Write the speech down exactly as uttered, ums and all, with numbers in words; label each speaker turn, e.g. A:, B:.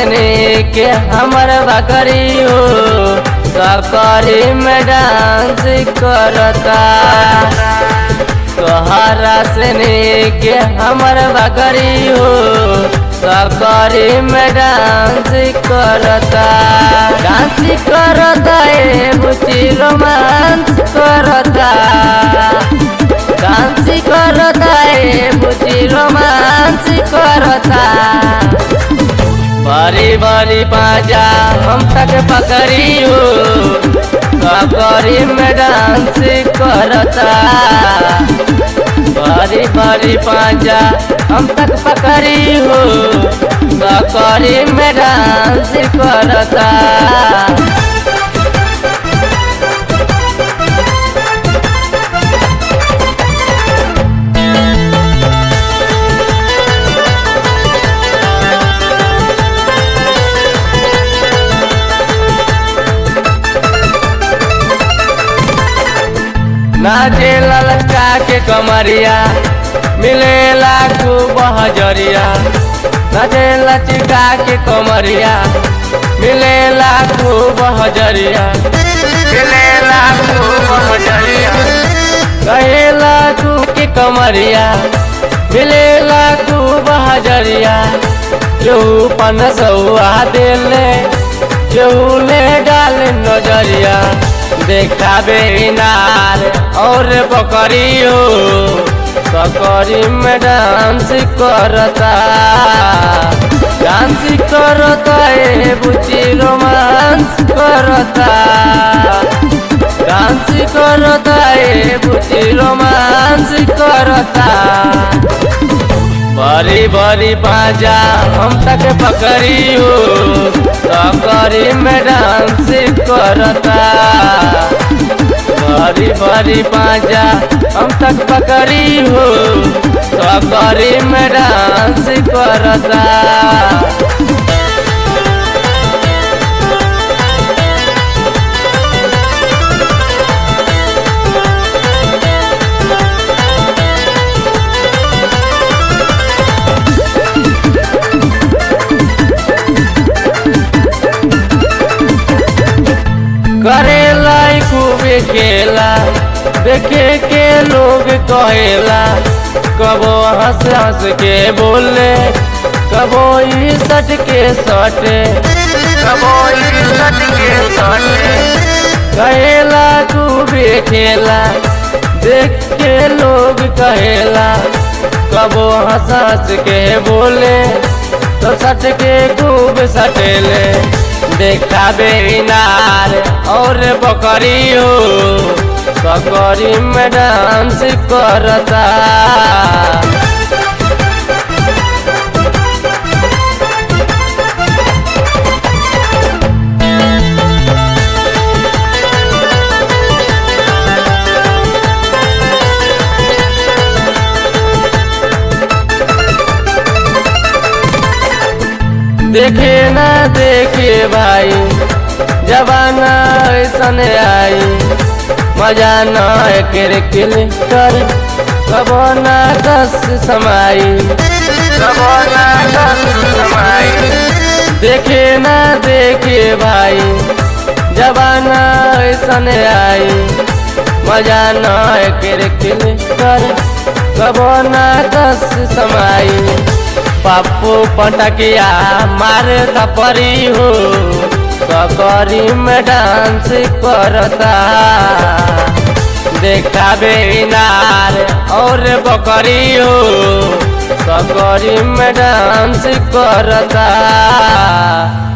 A: के हमर बकरी हो सकरी में डांस करता। तोहरा सने के हमर बकरी हो सकरी में डांस करता। डांस करता ए बुची रोमांस करता। डांस करता ए बुची रोमांस करता। बड़ी बड़ी पाजा हम तक पकड़ी हो सकरी में डांस करता। बड़ी बड़ी पाजा हम तक पकड़ी हो सकरी में डांस करता। नाचे ललका के कमरिया मिलेला खूब हजरिया। नाचे लचिका के कमरिया मिलेला खूब हजरिया। मिलेला खूब हजरिया। कहेला तू के कमरिया मिलेला खूब हजरिया। केहू पन सौआ दिले केहू ले डाल नजरिया। देखाबे इनार और बकरी हो सकरी में डांस करता। डांस करता ए बुची रोमांस करता। डांस करता ए बुची रोमांस करता। बड़ी बड़ी बाजा हम तक पकड़ी हो सकरी में डांस करता। बड़ी बड़ी बाजा हम तक पकड़ी हो सकरी में डांस करता। करेला खूबे खेला देखे के लोग कहेला। कबो हंस हंस के बोले कबो ई सट के सटे। कबो ई सट के सटे। कहेला खूबे खेला देख के लोग कहेला। कबो हंस हंस के बोले तो सट के खूब सटेले। देखाबे इनार और बकरी हो सकरी में डांस करता। देखे ना देखे भाई जवाना ऐसन आई। मजा न कर कर कबो ना कस समाई। कबो ना कस समाई। देखे ना देखे भाई जवाना ऐसन आई। मजा न कर कर कबो ना कस समाई। पप्पू पटकिया मार थपरी हो सकरी में डांस करता। देखाबे इनार और बकरी हो सकरी में डांस करता।